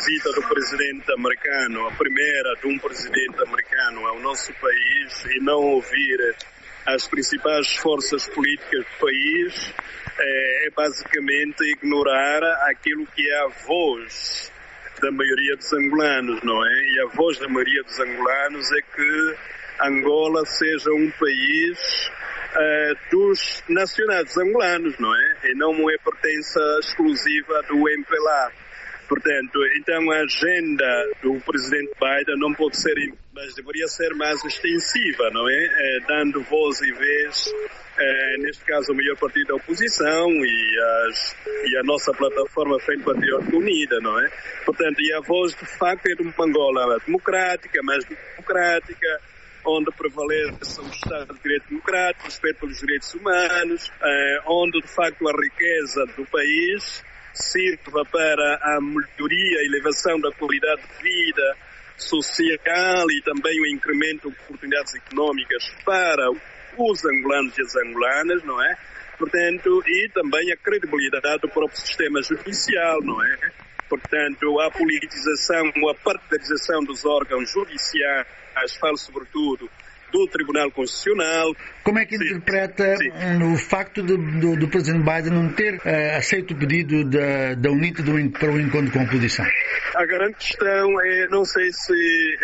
visita do presidente americano, a primeira de um presidente americano ao nosso país, e não ouvir as principais forças políticas do país, é basicamente ignorar aquilo que é a voz da maioria dos angolanos, não é? E a voz da maioria dos angolanos é que Angola seja um país dos nacionais angolanos, não é? E não é pertença exclusiva do MPLA. Portanto, então a agenda do presidente Biden não pode ser, mas deveria ser mais extensiva, não é? Dando voz e vez, neste caso, ao maior partido da oposição e a nossa plataforma Frente Patriótica Unida, não é? Portanto, e a voz, de facto, é de uma Angola democrática, mais democrática, onde prevalece o Estado de Direito Democrático, respeito pelos direitos humanos, onde, de facto, a riqueza do país sirva para a melhoria e elevação da qualidade de vida social e também o incremento de oportunidades económicas para os angolanos e as angolanas, não é? Portanto, e também a credibilidade do próprio sistema judicial, não é? Portanto, a politização, a partidarização dos órgãos judiciais, falo sobretudo do Tribunal Constitucional. Como é que interpreta o facto do Presidente Biden não ter aceito o pedido da UNITA para o encontro com a oposição? A grande questão é, não sei se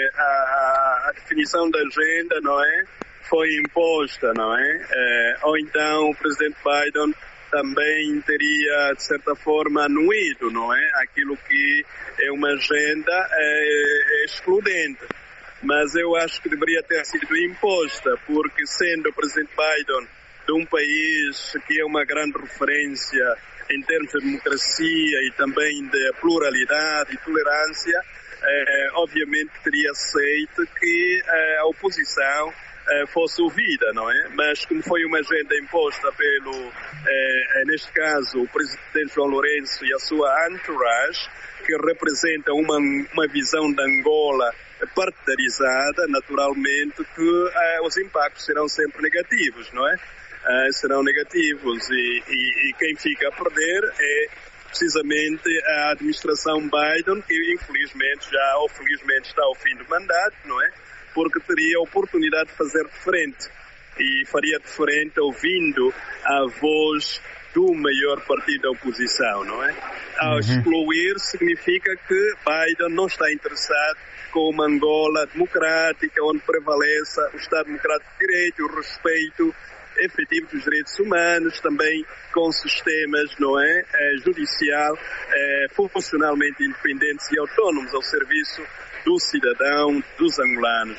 a definição da agenda, não é, foi imposta, não é? Ou então o Presidente Biden também teria, de certa forma, anuído, não é? Aquilo que é uma agenda excludente. Mas eu acho que deveria ter sido imposta, porque sendo o presidente Biden de um país que é uma grande referência em termos de democracia e também de pluralidade e tolerância, obviamente teria aceito que a oposição fosse ouvida, não é? Mas como foi uma agenda imposta pelo, neste caso, o presidente João Lourenço e a sua entourage, que representa uma visão de Angola partidarizada, naturalmente que os impactos serão sempre negativos, não é? Serão negativos e quem fica a perder é precisamente a administração Biden, que infelizmente ou felizmente está ao fim do mandato, não é? Porque teria a oportunidade de fazer diferente e faria diferente ouvindo a voz do maior partido da oposição, não é? Ao excluir significa que Biden não está interessado com uma Angola democrática, onde prevaleça o Estado Democrático de Direito, o respeito efetivo dos direitos humanos, também com sistemas, não é, judicial, funcionalmente independentes e autónomos ao serviço do cidadão, dos angolanos.